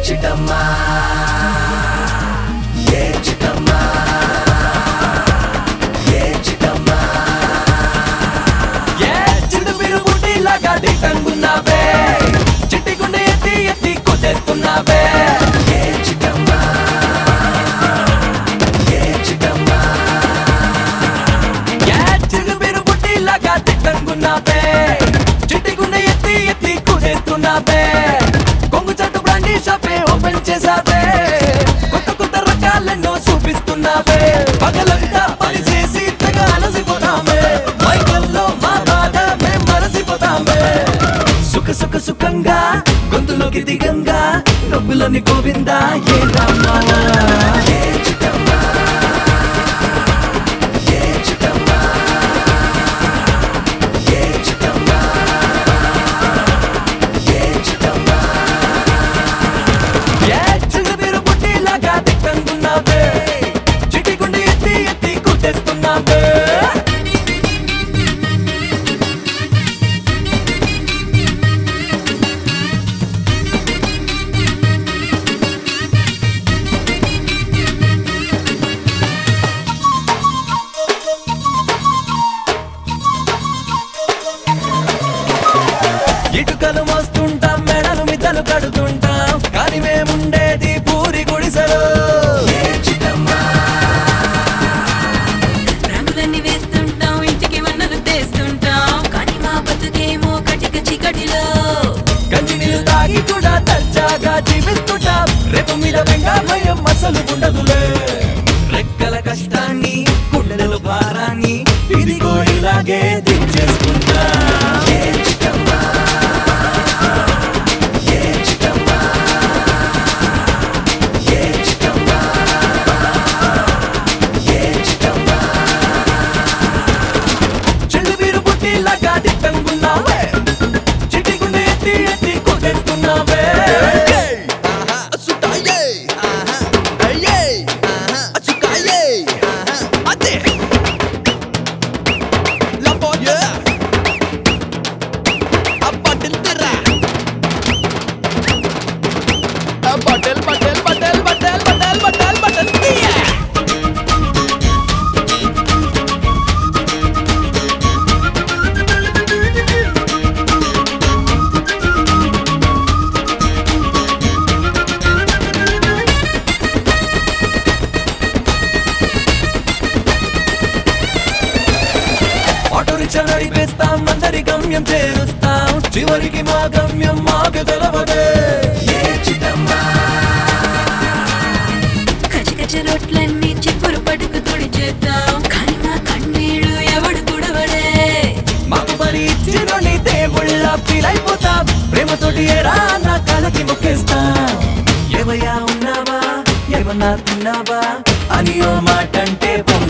చిటమ్మా ఏ చిటమ్మా ఏ చిటమ్మా ఏ చిడు మీరు బుట్టిలాగా దిట్టంగున్నావే చిట్టి గుండె ఎత్తి ఎత్తి కొట్టేస్తున్నావే ఏ చిటమ్మా ఏ చిటమ్మా ఏ చిడు మీరు బుట్టిలాగా దిట్టంగున్నావే చిట్టి గుండె ఎత్తి ఎత్తి కొట్టేస్తున్నావే కొంగు చట్టు బ్రాండీ షాపే ఓపెన్ చేసావే కొత్త కొత్త రకాలెన్నో చూపిస్తున్నావే పగలంతా పని చేసి తెగ అలసిపోతామే మైకల్లో మా బాధ మేం మరసిపోతామే సుఖంగా గొంతులోకి దిగంగా నొప్పులని గోవిందా ఏ రామా ఏ చిటమ్మా ఏ చిటమ్మా ఏ చిటమ్మా ఏ చిటమ్మా ఏ చిన్న మీరు బుట్టిలాగా దిట్టంగున్నావే చిట్టి గుండె ఎత్తి ఎత్తి కొట్టేస్తున్నావే ఇటుకలు మోస్తుంటాం మెడలు మిద్దలు కడుతుంటాం కానీ మేముండేది పూరి గుడిసెలో రంగులన్నీ వేస్తుంటాం ఇంటికి వన్నలు తెస్తుంటాం కానీ మా బతుకేమో కటిక చీకటిలో గంజి నీళ్ళు తాగి కూడా దర్జాగా జీవిస్తుంటాం రేపు మీద వెంగా భయం అసలు ఉండదులే రెక్కల కష్టాన్ని గుండెల భారాన్ని ఇదిగో ఇలాగే దించేసుకుంటా ఏ చిటమ్మా ఏ చిటమ్మా ఏ చిటమ్మా ఏ చిటమ్మా చెల్లి వీరు బుట్టిలాగా దిట్టంగున్నావే చిట్టి గుండె ఎత్తి ఎత్తి కొట్టేస్తున్నావే ఆటో రిక్షా నడిపేస్తాం అందరి గమ్యం చేరుస్తాం చివరికి మా గమ్యం మాకు తెలవదే ఏ చిటమ్మా కచకచ రొట్లన్నీ చిప్పురు పడుకు తుడి చేద్దాం కానీ మా కన్నీళ్ళు ఎవడు కుడవడే మాకు పని ఇచ్చినోని దేవుళ్ళ ఫీల్ అయిపోతాం ప్రేమతోటి ఏరా నా కళకి మొక్కేస్తాం ఏమయ్యా ఉన్నావా ఏమన్నా తిన్నావా అని ఓ మాట అంటే